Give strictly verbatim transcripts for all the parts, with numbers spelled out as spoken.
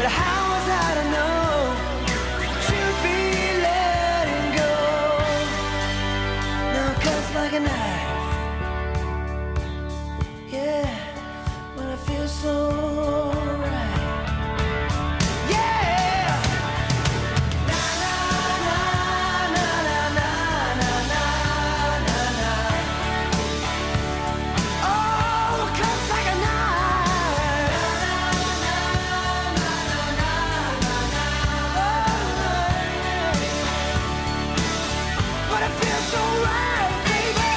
how was I to know to be letting go? Now it cuts like a knife. Yeah, when I feel so right. Yeah. Na na na na na na na na na na. Oh, it cuts like a knife. Na na na na na na na. But it feels so right, baby.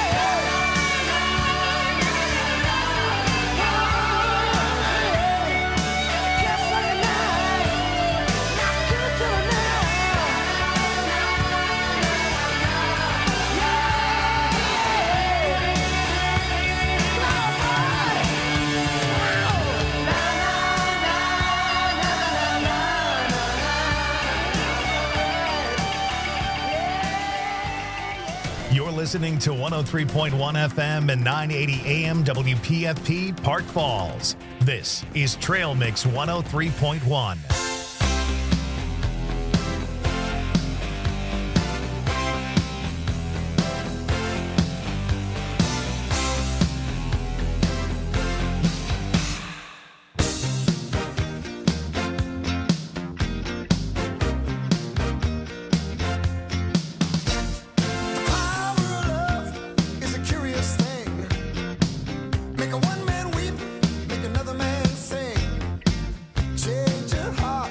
You're listening to one oh three point one F M and nine eighty A M W P F P Park Falls. This is Trail Mix one oh three point one. Make a one man weep, make another man sing. Change your heart.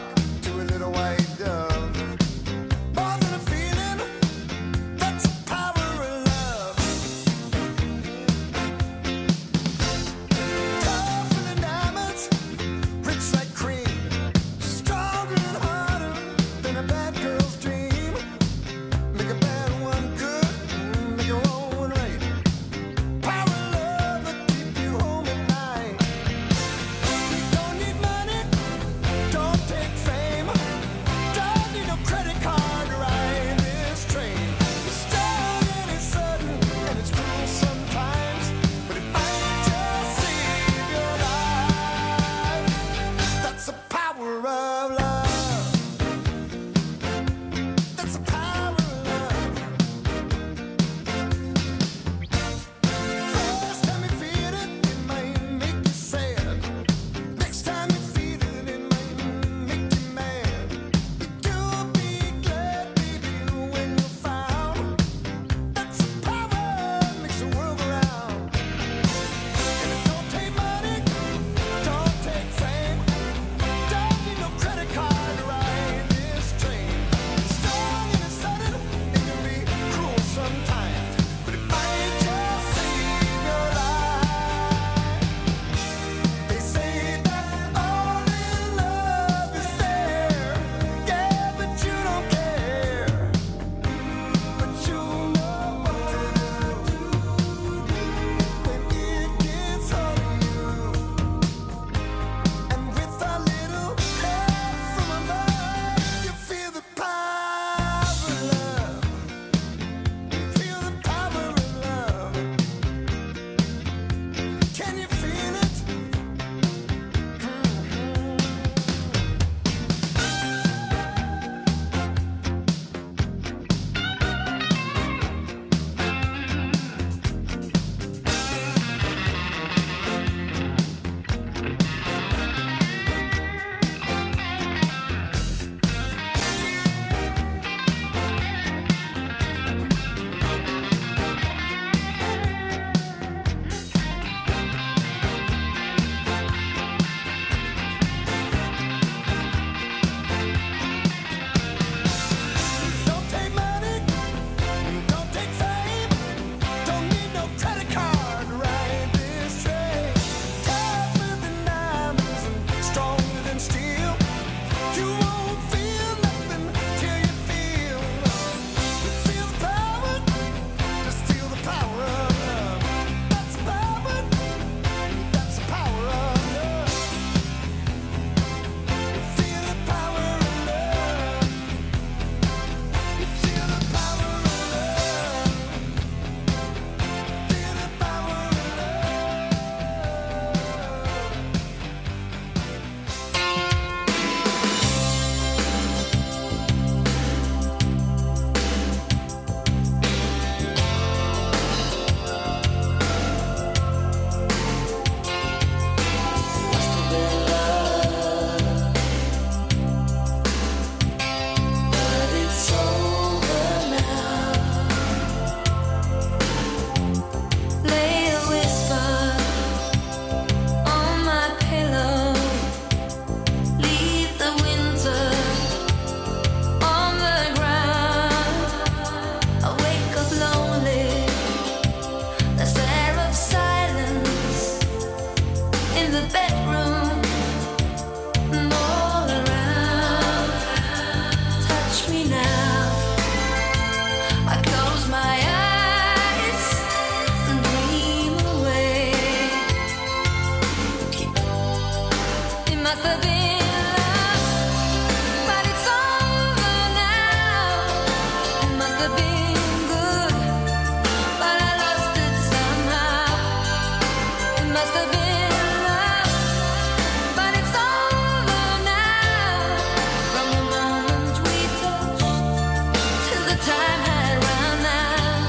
in the bedroom and all around. Touch me now. I close my eyes and dream away. It must have been love, but it's over now. It must have been good, but I lost it somehow. It must have been love, but it's over now. From the moment we touched till the time had run out.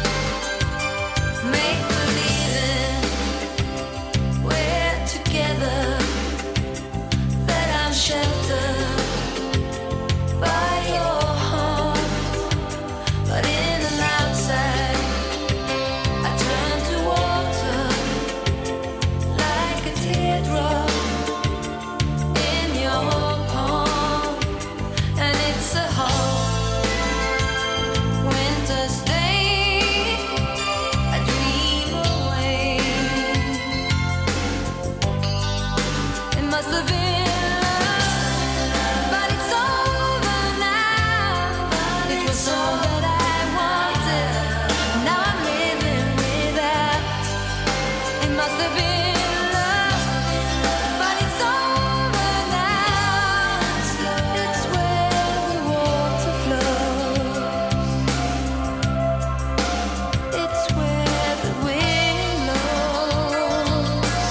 Make believing we're together, that I'm sheltered by your heart. But in and outside, I turn to water like a teardrop in your palm. And it's a hard winter's day. I dream away. It must have been love, but it's over now. It was all that I wanted. Now I'm living without. It must have been love, but it's over now. It's where the water flows. It's where the wind blows.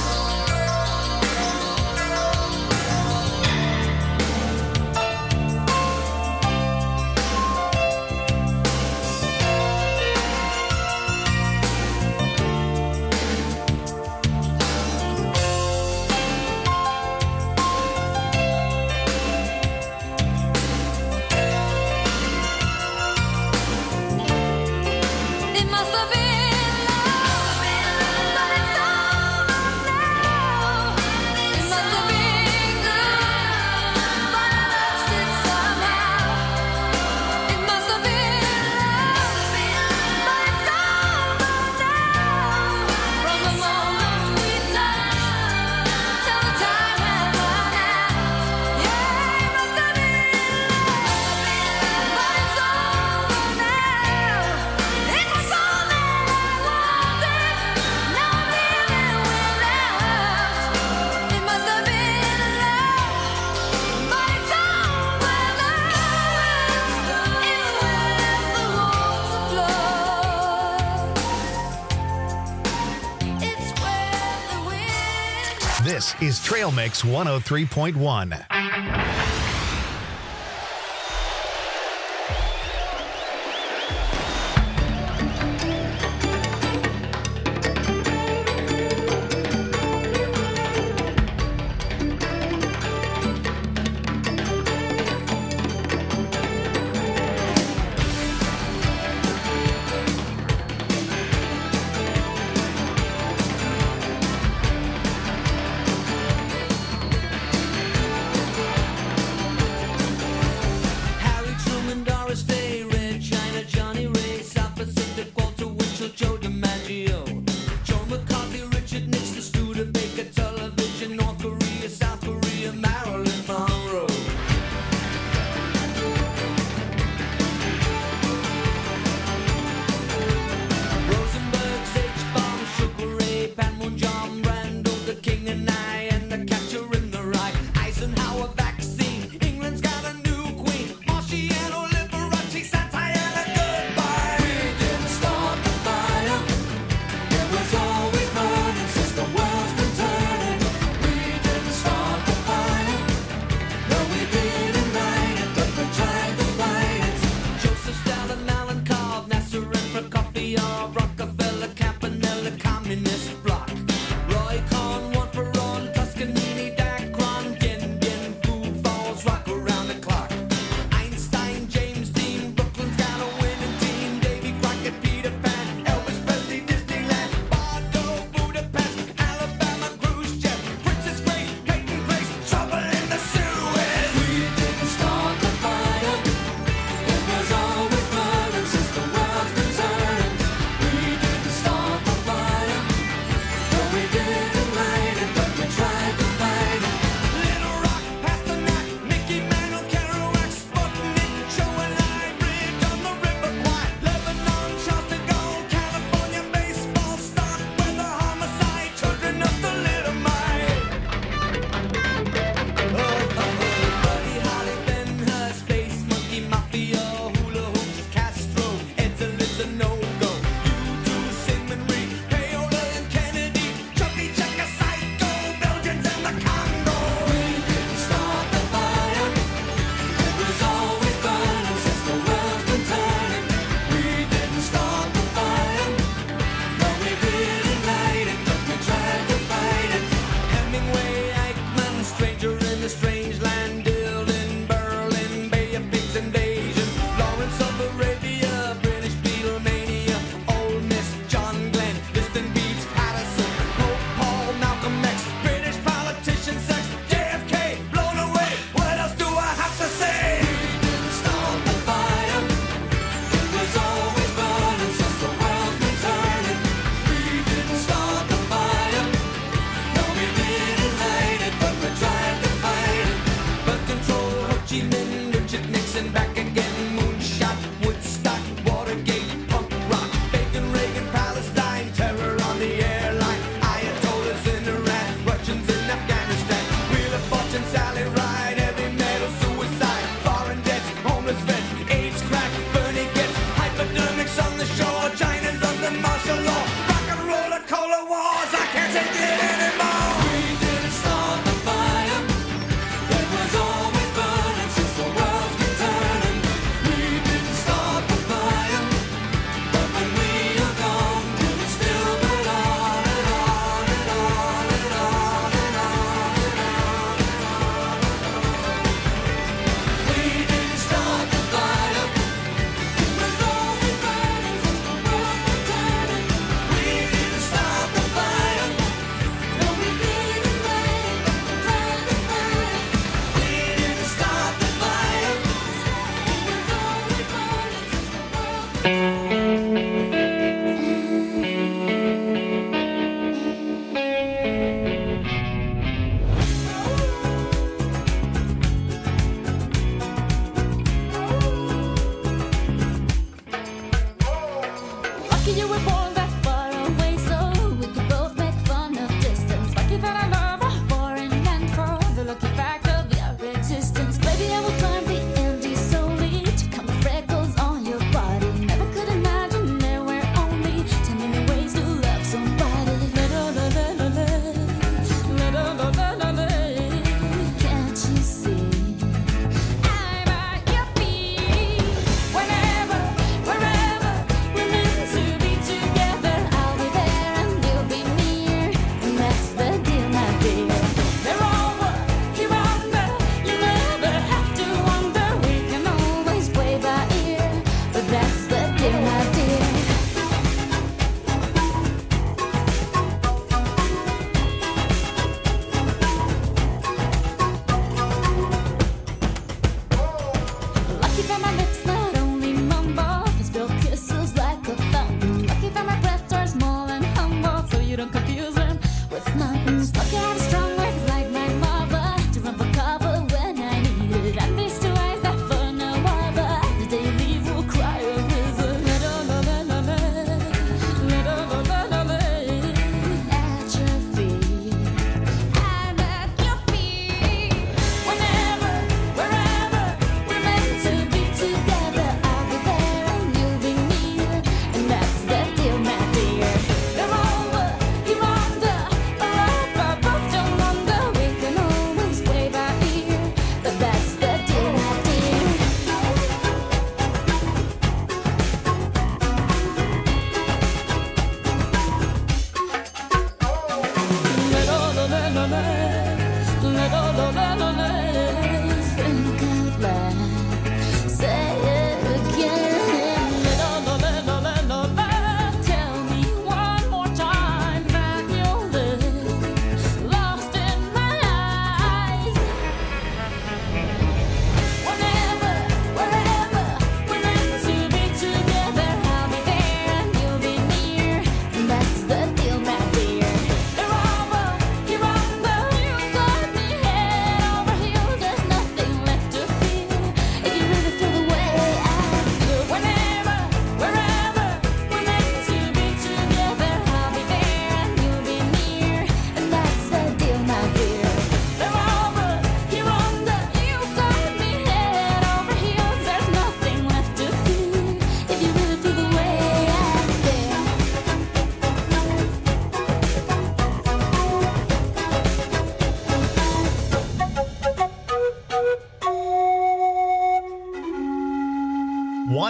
It must have been love, but it's over now. It must have been good, but I lost it somehow. It must have been love, but it's over now. From the moment we touched till the time had run out. Yeah, it must have been love, but it's over now. It was all that I wanted. Now I'm living without. It must have been love, but it's over now. It's where the water flows. It's where the wind. This is Trail Mix one oh three point one.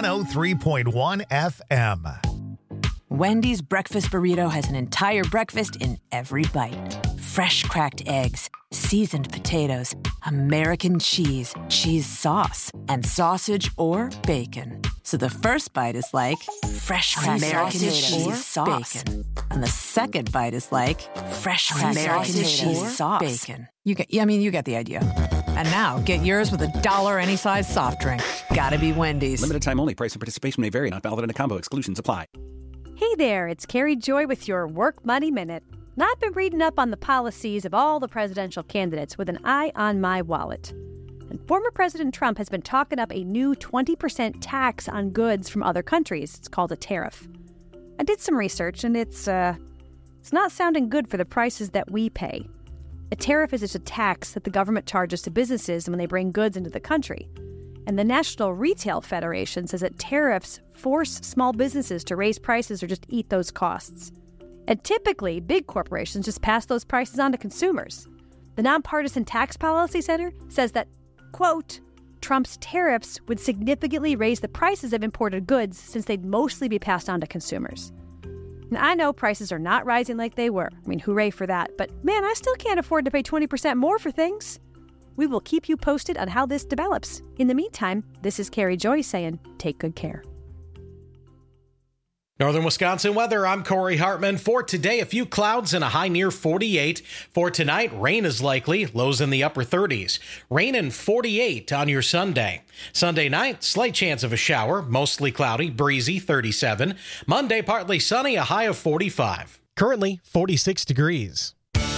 one oh three point one F M. Wendy's breakfast burrito has an entire breakfast in every bite. Fresh cracked eggs, seasoned potatoes, American cheese, cheese sauce, and sausage or bacon. So the first bite is like fresh cracked American cheese or sauce. Bacon. And the second bite is like fresh cracked American cheese or sauce. Bacon. You get, I mean, you get the idea. And now, get yours with a dollar any size soft drink. Gotta be Wendy's. Limited time only. Price and participation may vary. Not valid in a combo. Exclusions apply. Hey there, it's Carrie Joy with your Work Money Minute. Now, I've been reading up on the policies of all the presidential candidates with an eye on my wallet. And former President Trump has been talking up a new twenty percent tax on goods from other countries. It's called a tariff. I did some research, and it's, uh, it's not sounding good for the prices that we pay. A tariff is just a tax that the government charges to businesses when they bring goods into the country. And the National Retail Federation says that tariffs force small businesses to raise prices or just eat those costs. And typically, big corporations just pass those prices on to consumers. The Nonpartisan Tax Policy Center says that, quote, Trump's tariffs would significantly raise the prices of imported goods since they'd mostly be passed on to consumers. And I know prices are not rising like they were. I mean, hooray for that. But man, I still can't afford to pay twenty percent more for things. We will keep you posted on how this develops. In the meantime, this is Carrie Joy saying, take good care. Northern Wisconsin weather, I'm Corey Hartman. For today, a few clouds and a high near forty-eight. For tonight, rain is likely, lows in the upper thirties. Rain and forty-eight on your Sunday. Sunday night, slight chance of a shower, mostly cloudy, breezy, thirty-seven. Monday, partly sunny, a high of forty-five. Currently, forty-six degrees.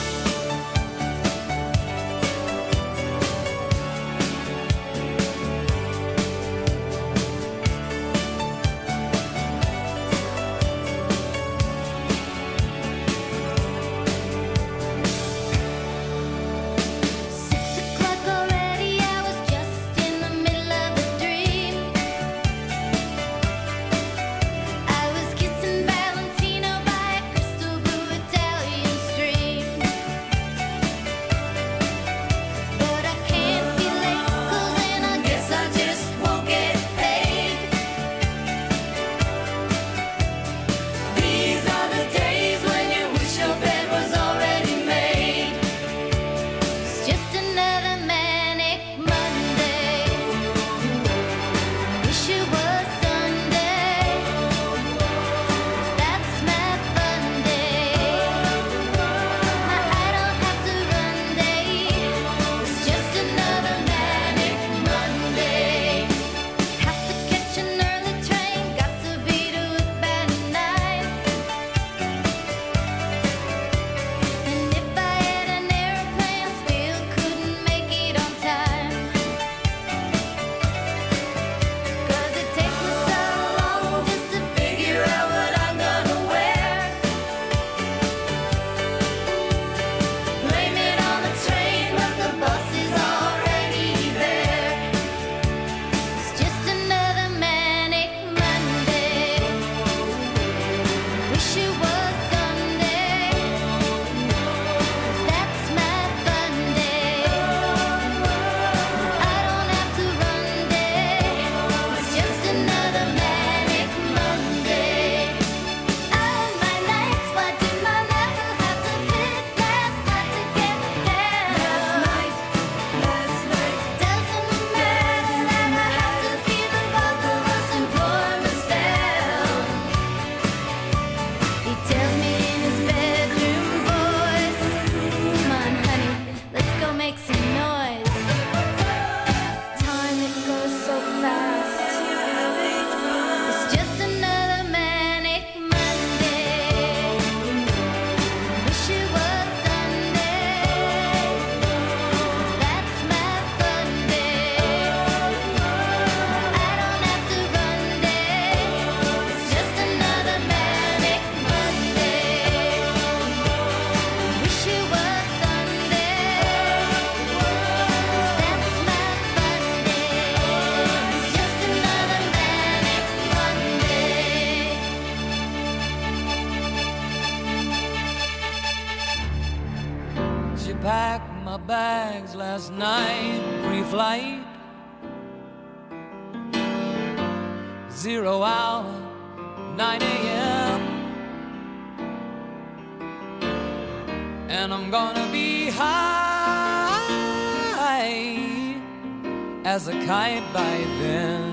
packed my bags last night, pre-flight. zero hour, nine a.m. And I'm gonna be high as a kite by then.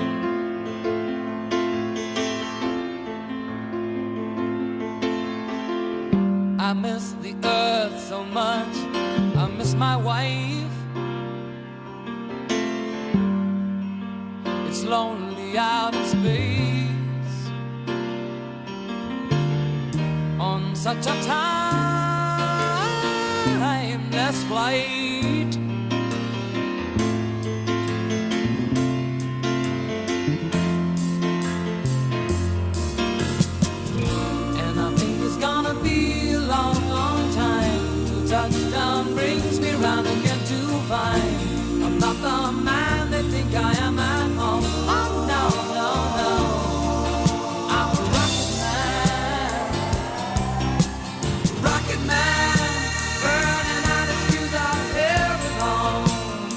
I miss the earth so much, I miss my wife. It's lonely out in space on such a timeless flight. And I think it's gonna be a long, long time till touchdown brings me round again to find I'm not the man they think I am at home. Oh no, no, no, I'm a rocket man, rocket man, burning out his fuse out here alone.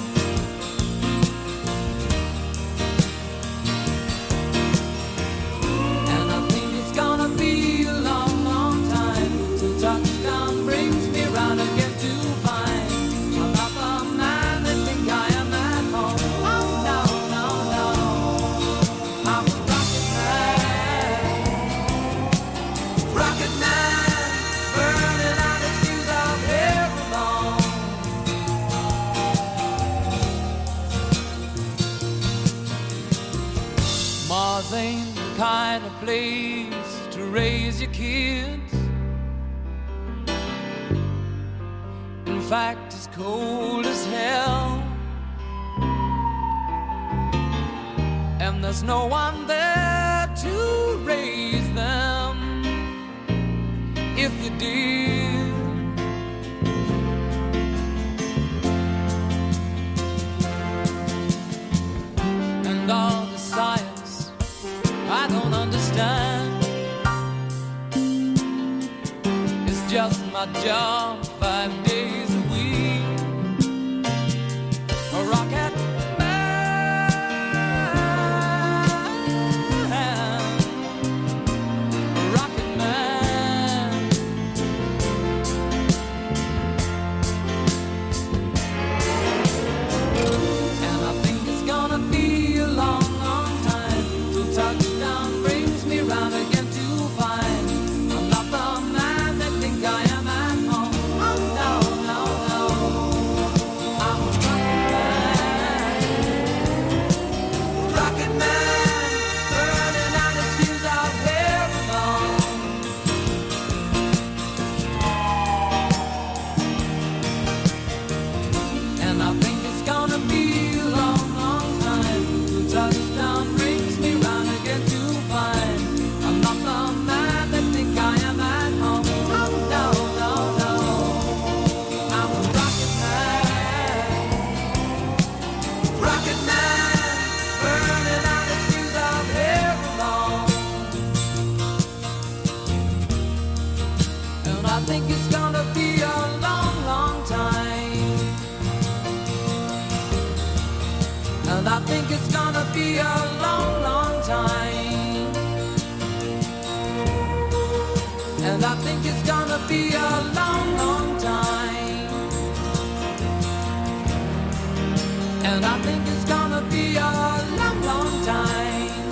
And I think it's gonna be a long, long time till touchdown brings me round again to find I'm not the man they think I am at home. Oh no, no, no, I'm a rocket man, rocket man, burning out his fuse out here alone. Mars ain't the kind of place to raise your kids. In fact, it's cold as hell, and there's no one there to raise them if you did. And all the science I don't understand, it's just my job five days a week. A rocket man, a rocket man. And I think it's gonna be a long, long time till touchdown brings me round again to find I'm not the man they think I am at home. Oh no, no, no, I'm a rocket man, rocket man, burning out his fuse out here alone. And I think it's gonna be a long, long time till touchdown brings me round again to find I'm not the man they think I am at home. Oh no, no, no, I'm a rocket man, rocket man, burning out his fuse out here alone. And I think it's gonna be a long, long time. And I think it's gonna be a long, long time. And I think it's gonna be a long, long time. And I think it's gonna be a long, long time.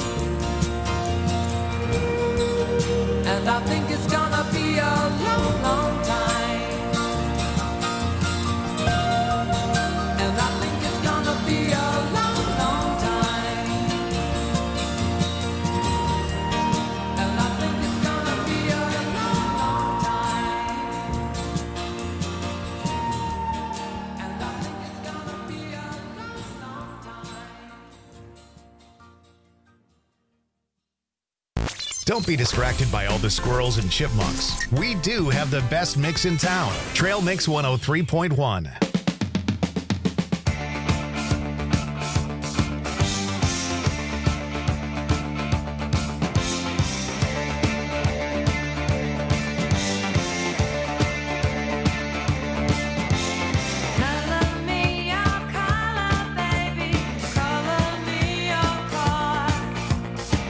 And I think it's gonna be a long, long time. And I think it's gonna be a long, long time. And I think it's gonna be a long, long time. And I think it's gonna be a long, long time. Don't be distracted by all the squirrels and chipmunks. We do have the best mix in town. Trail Mix one oh three point one. Color me your color, baby. Color me your car.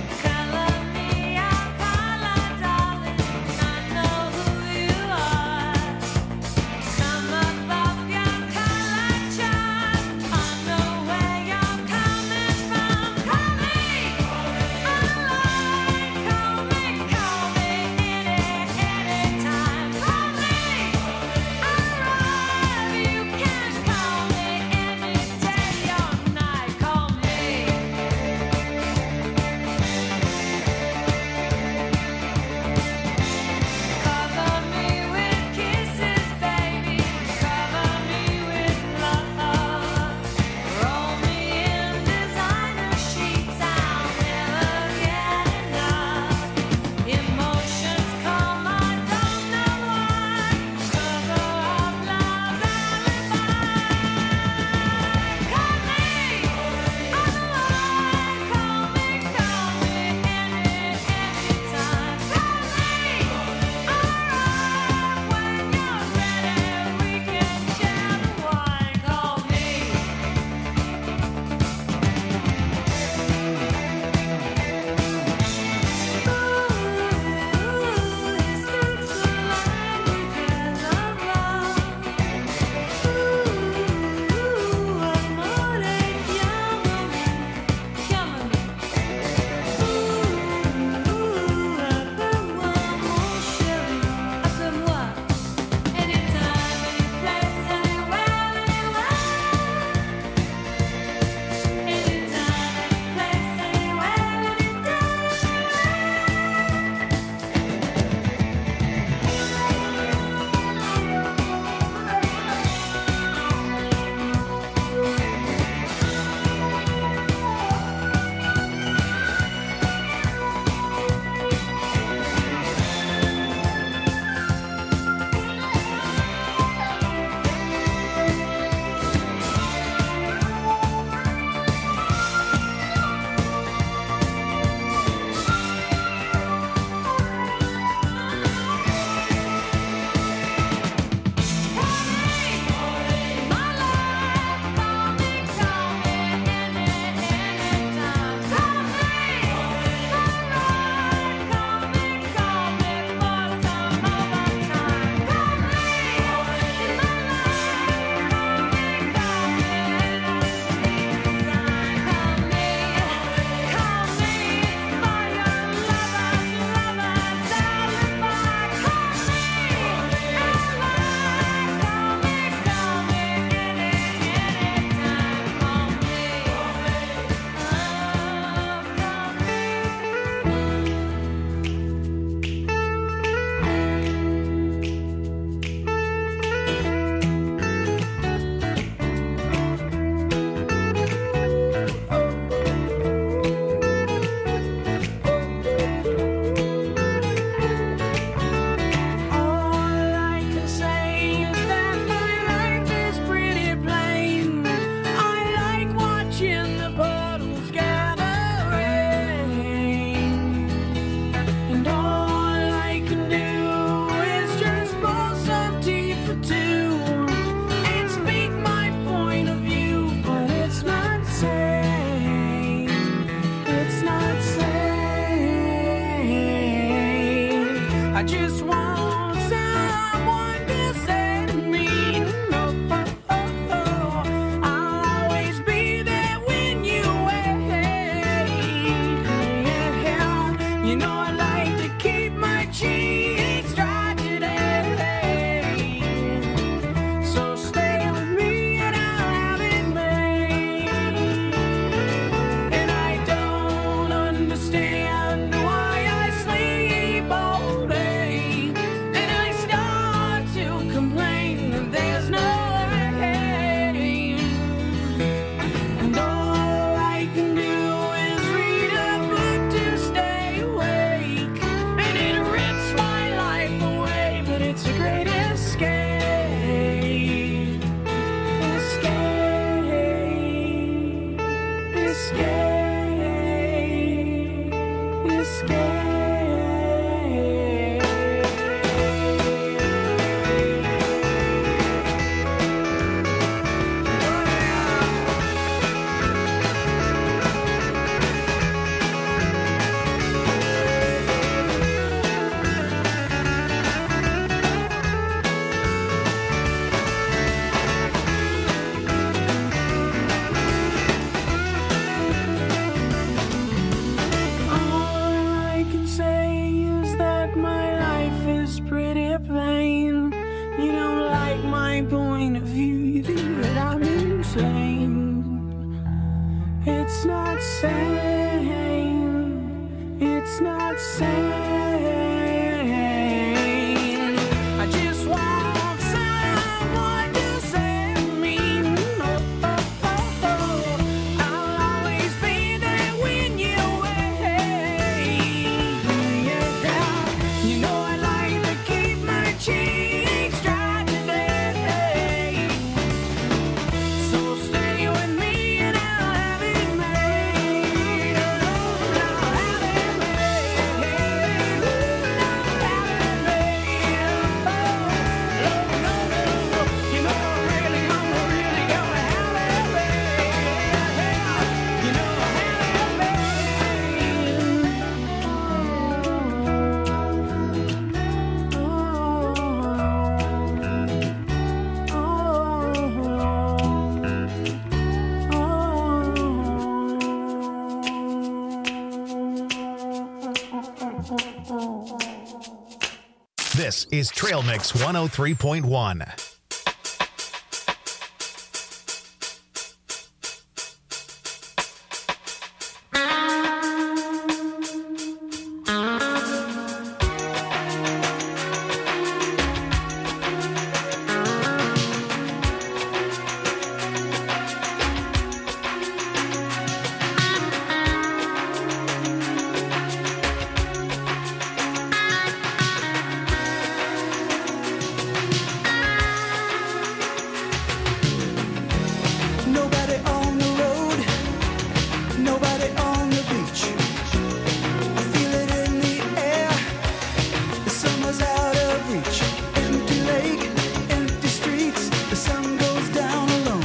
This is Trail Mix one oh three point one. Nobody on the road, nobody on the beach. I feel it in the air, the summer's out of reach. Empty lake, empty streets, the sun goes down alone.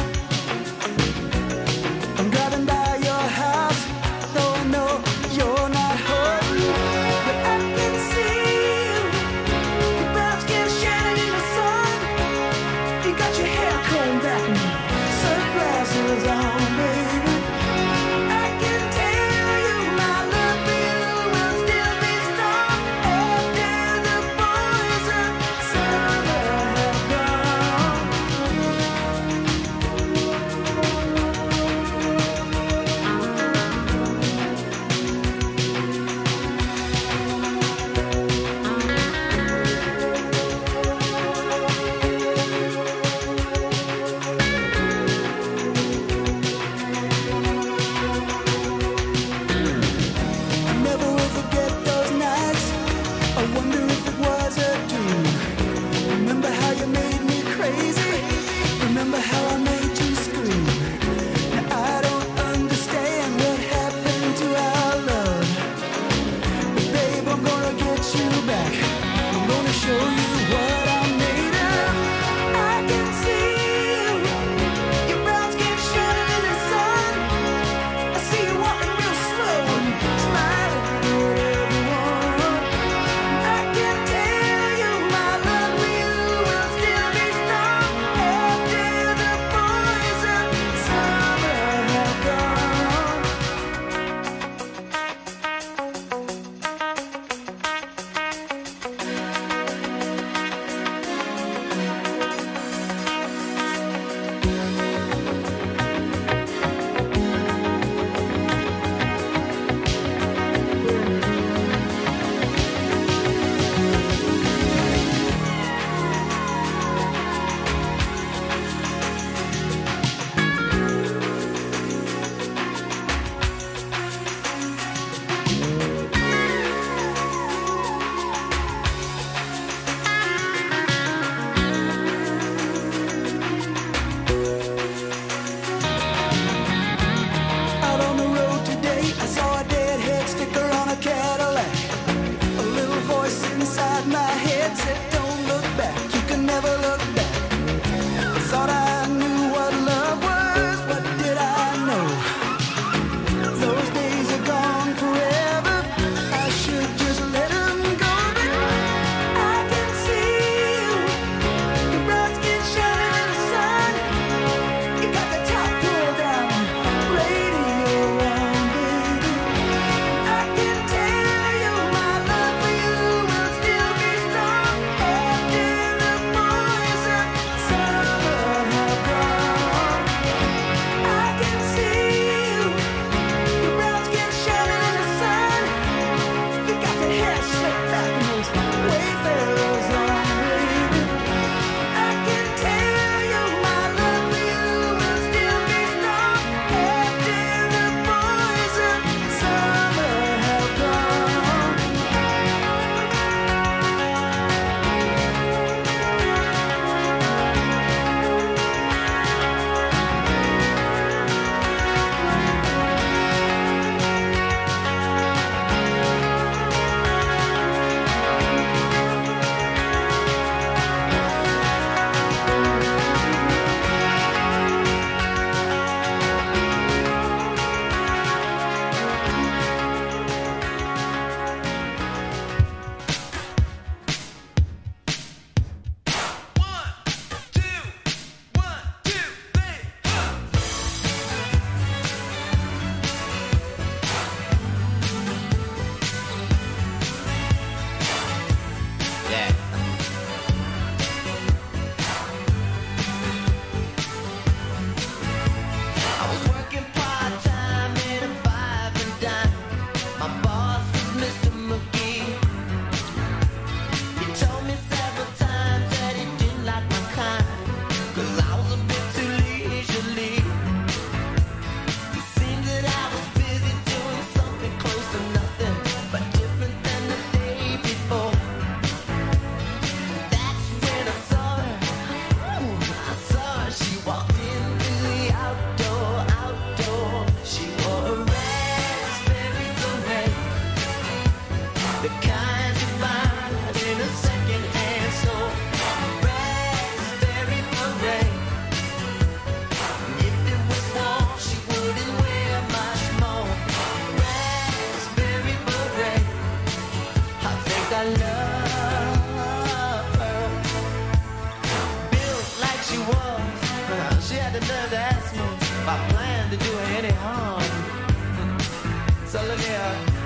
I'm driving by your house, though I know you're not home. But I can see you, your brown skin shining in the sun. You got your hair combed back and sunglasses on, baby. I can tell you my love for you will still be strong after the boys of summer have gone.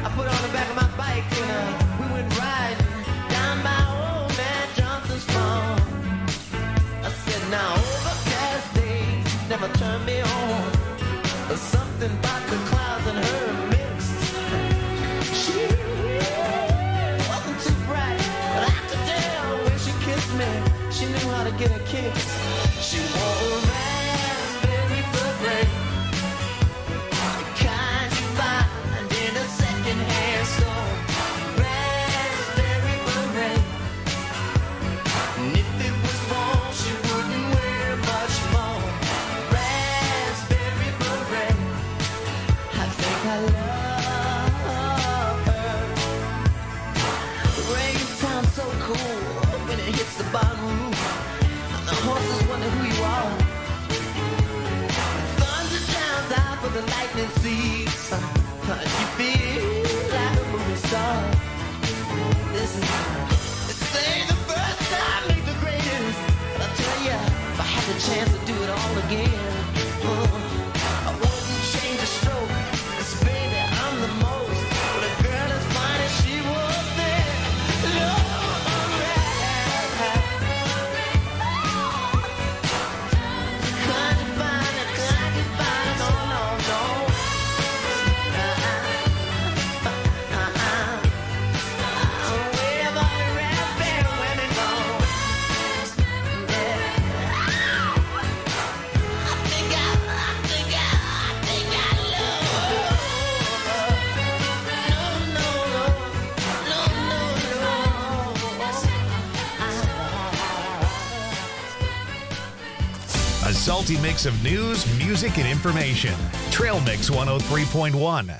I put her on the back of my bike and uh, we went riding down by old man Johnson's farm. I said, now overcast days never turn me on. There's something about the clouds and her mixed. She wasn't too bright, but I could tell when she kissed me, she knew how to get a kiss. She wore a raspberry beret, the kind you find in a second-hand store. Raspberry beret, and if it was wrong, she wouldn't wear much more. Raspberry beret, I think I love her. The rain sounds so cool when it hits the bottom roof. The horses wonder who you are. Thunder drowns out for the lightning seeds. You feel like a movie star. This is, this ain't the first time, ain't the greatest. But I'll tell ya, if I had the chance to do it all again, uh, I wouldn't change a stroke. 'Cause baby, I'm the most. But a girl as fine as she was there. Lord, A salty mix of news, music, and information. Trail Mix one oh three point one.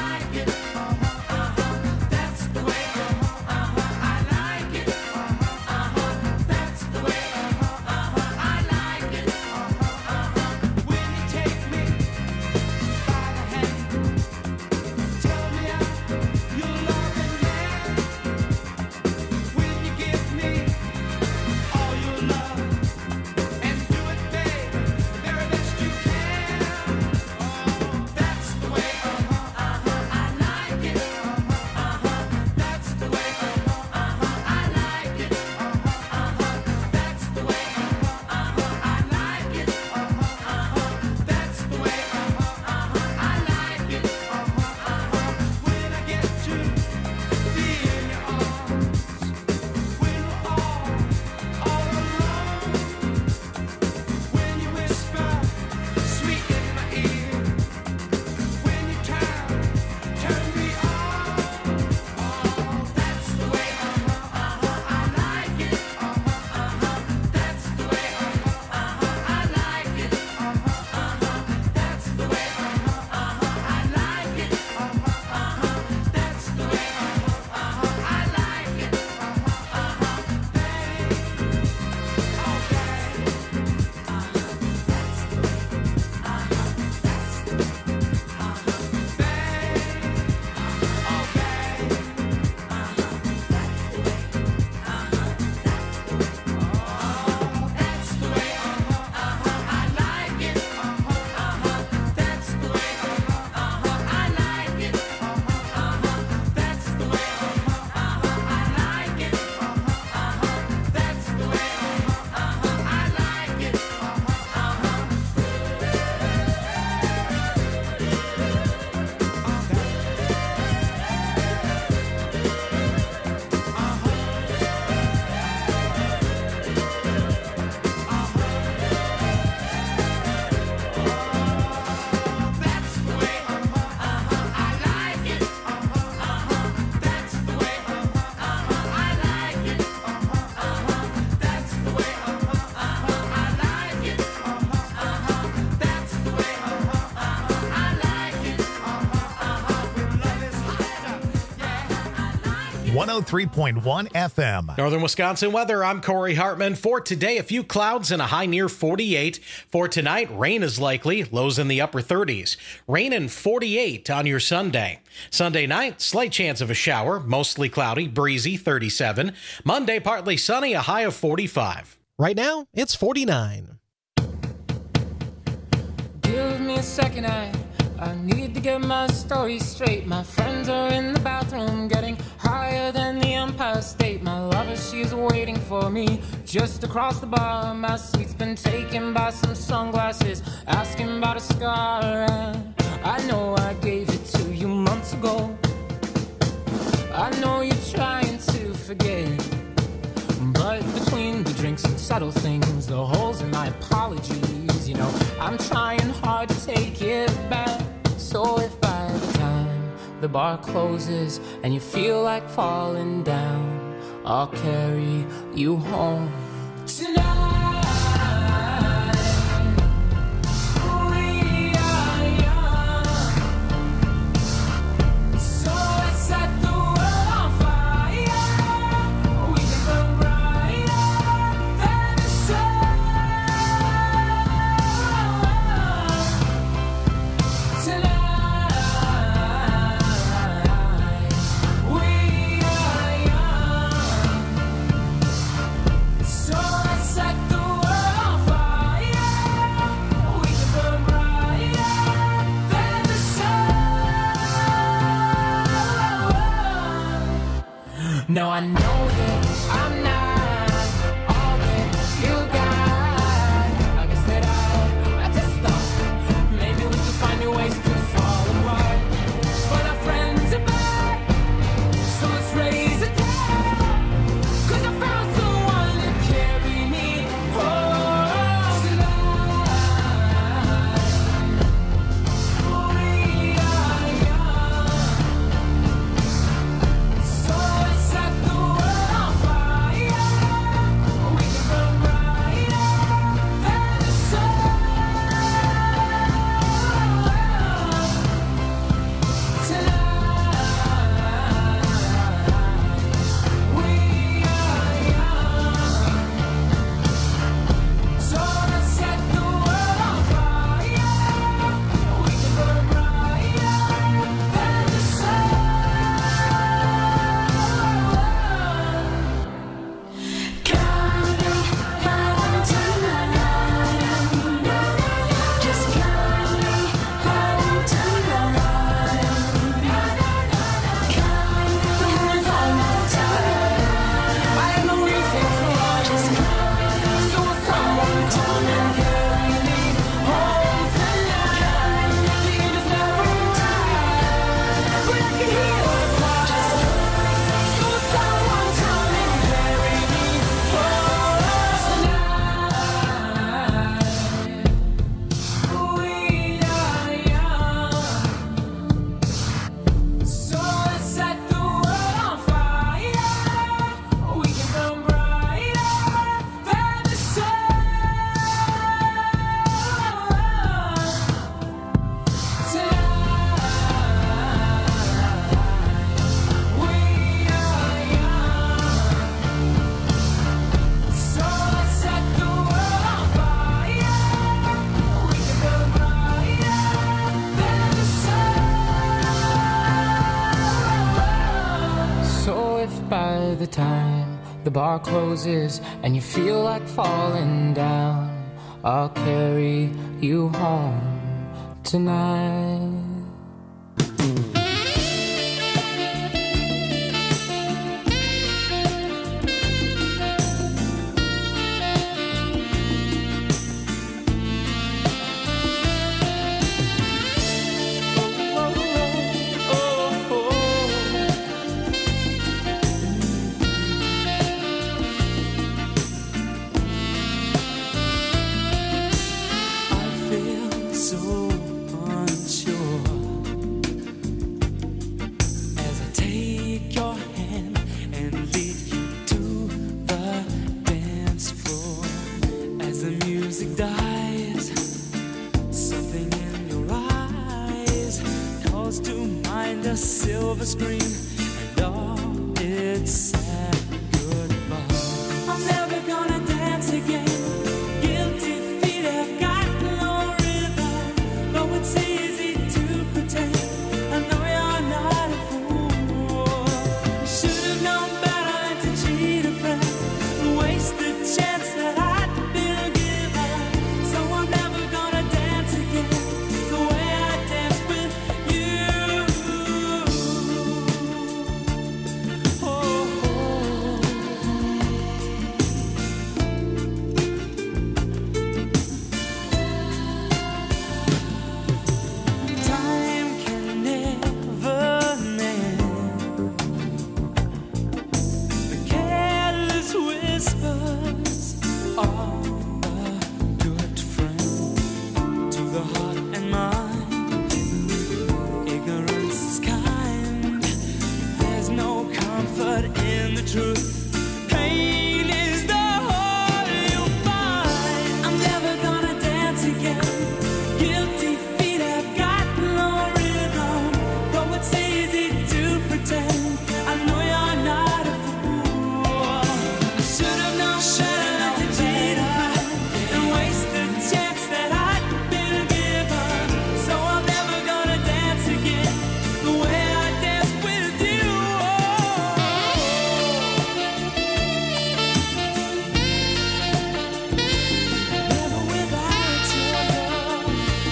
That's the way, uh-huh, uh-huh, I like it. one oh three point one F M. Northern Wisconsin weather, I'm Corey Hartman. For today, a few clouds and a high near forty-eight. For tonight, rain is likely, lows in the upper thirties. Rain and forty-eight on your Sunday. Sunday night, slight chance of a shower, mostly cloudy, breezy, thirty-seven. Monday, partly sunny, a high of forty-five. Right now, it's forty-nine. Give me a second, I, I need to get my story straight. My friends are in the bathroom getting higher than the Empire State. My lover, she's waiting for me just across the bar. My seat's been taken by some sunglasses, asking about a scar. And I know I gave it to you months ago. I know you're trying to forget, but between the drinks and subtle things, the holes in my apologies, you know, I'm trying hard to take it back. So if by the time the bar closes and you feel like falling down, I'll carry you home tonight. We are young, so let's set the world on fire. We can burn brighter than the sun tonight. We are young, so let's set the world on fire. We can burn brighter than the sun. Now I know that I'm not all that you got. I guess that I, I just thought maybe we could find new ways to fall apart. But our friends are back, so let's raise a town. 'Cause I found someone to carry me home tonight. We are young, so let's set the world on fire. We can burn brighter than the sun tonight. We are young, so let's set the world on fire. We can burn brighter than the sun. Count me home tonight. Just count me home tonight. Count me home tonight. I have no reason to run. So will someone come and carry me home tonight? The end is never right, but I can hear a cry. So will someone come and carry me home tonight? We are young, so let's set the world on fire. We can burn brighter than the sun tonight. We are young, so let's set the world on fire. We can burn brighter than the sun. So if by the time the bar closes and you feel like falling down, I'll carry you home tonight. I feel so unsure as I take your hand and lead you to the dance floor. As the music dies, something in your eyes calls to mind a silver screen, and all is its sad goodbye. I'm never gonna dance again. Guilty feet have got no rhythm. Though it's easy to pretend, I know you're not a fool. You should have known better than to cheat a friend and waste the chance that I'd been given. So I'm never gonna dance again the way I danced with you. Oh, time can never mend the careless whispers of a good friend to the heart and mind. Ignorance is kind. There's no comfort in the truth. Pain is the whole you'll find. I'm never gonna dance again. Guilty feet have got no rhythm. Though it's easy to pretend, I know you're not a fool. I should have known better than to cheat a friend and waste the chance that I'd been given. So I'm never gonna dance again the way I danced with you. Never without your love.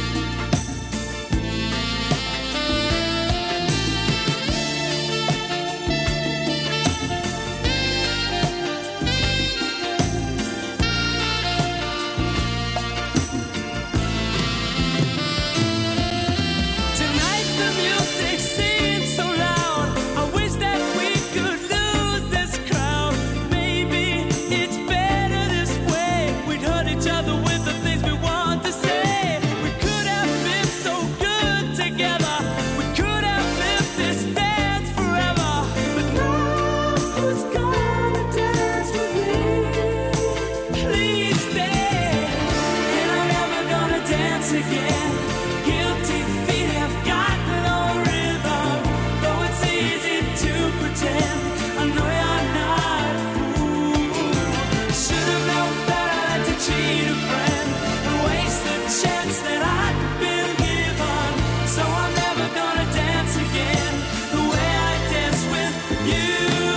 Tonight the music seems so loud. I wish that we could lose this crowd. Maybe it's better this way. We'd hurt each other with the things we want to say. We could have been so good together. We could have lived this dance forever. But now who's gonna dance with me? Please stay. And I'm never gonna dance again. Guilty feet have got no rhythm. Though it's easy to pretend, I know you're not a fool. Should have known better than to cheat a friend and waste the chance that I'd been given. So I'm never gonna dance again the way I danced with you.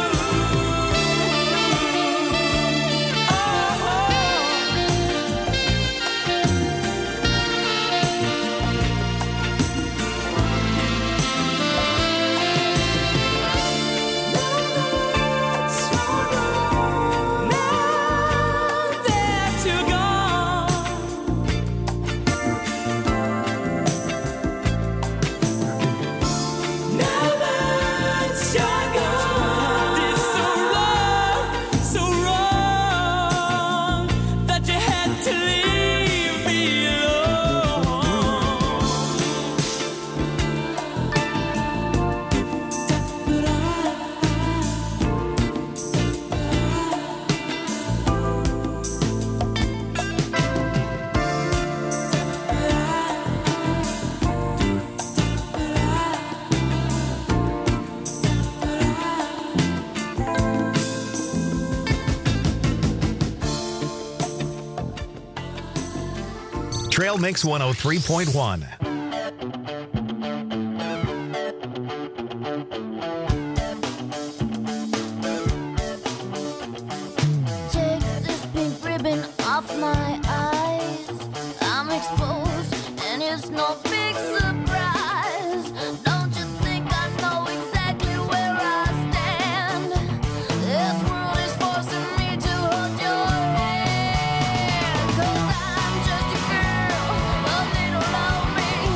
Oh. Now that you're gone, now that you're gone, it's so wrong, so wrong that you had to leave me Trail Mix one oh three point one. Take this pink ribbon off my eyes. I'm exposed, and it's no big surprise. Don't you think I know exactly where I stand? This world is forcing me to hold your hand. 'Cause I'm just a girl, a little lonely.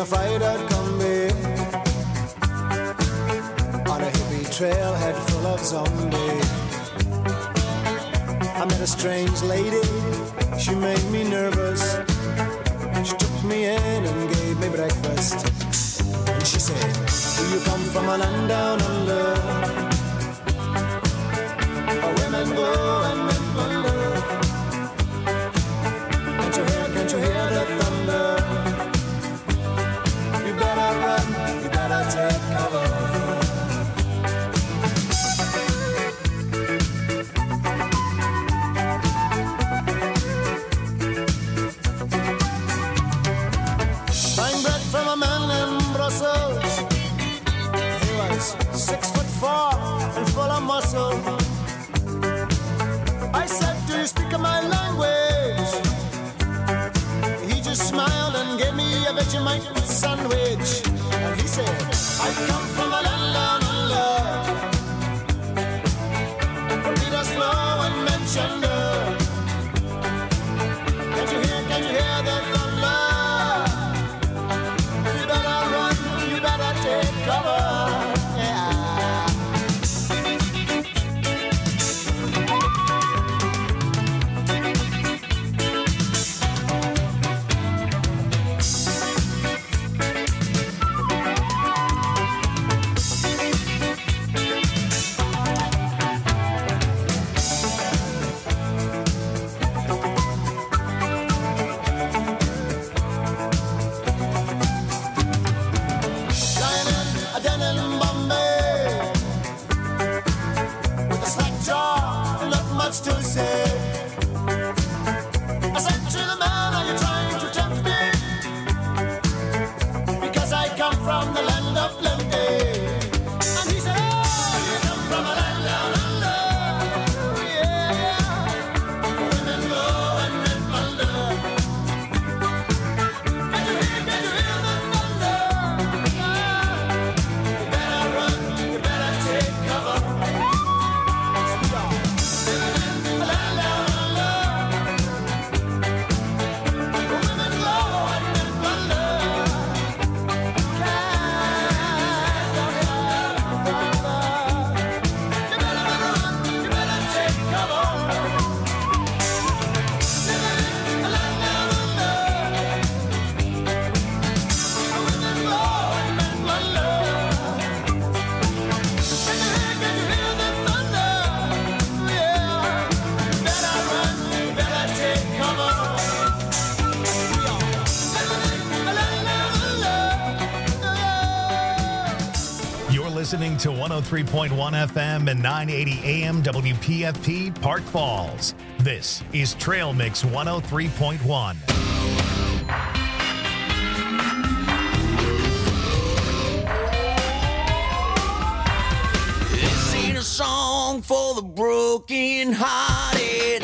a fried-out combi on a hippie trailhead full of zombies. I met a strange lady, she made me nervous. She took me in and gave me breakfast. And she said, do you come from a land down under, where women go and men plunder? Can't you hear, can't you hear the thunder? You better run, you better take cover. Buying bread from a man in Brussels. He was six foot four and full of muscle. I said, do you speak my language? He just smiled and gave me a Vegemite sandwich. And he said, I come from a land down under, where Peter's flow and Manchester. Can't you hear, can't you hear the thunder? You better run, you better take cover. Yeah. Lying in a den in Bombay with a slack jaw, not much to say. I said to the man, are you trying to tempt me? Because I come from the land of plenty. And he said, oh, you come from a land down under. Yeah, women go and men plunder. Can you hear, can you hear the thunder? You better run, you better take cover. Living in the land down under. Women go and men plunder. Can't you hear the thunder? You better, better run, you better take cover. Living in the land down under. Women go and men plunder. Can you hear, can you hear the thunder? Yeah. Better run, better take cover. Living in the land down under. You're listening to one oh three point one F M and nine eighty A M W P F P Park Falls. This is Trail Mix one oh three point one. This ain't a song for the broken hearted.